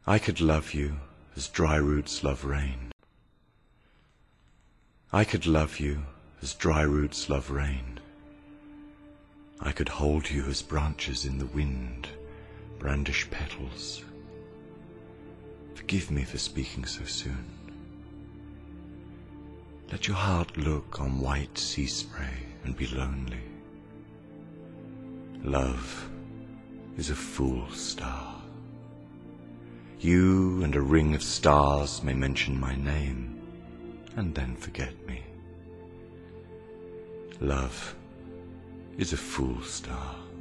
I could love you as dry roots love rain. I could love you as dry roots love rain. I could hold you as branches in the wind brandish petals. Forgive me for speaking so soon. Let your heart look on white sea spray and be lonely. Love is a fool star. You and a ring of stars may mention my name and then forget me. Love is a fool star.